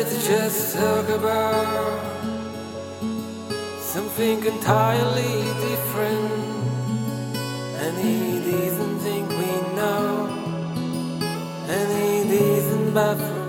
Let's just talk about something entirely different. Any decent thing we know, any decent bathroom.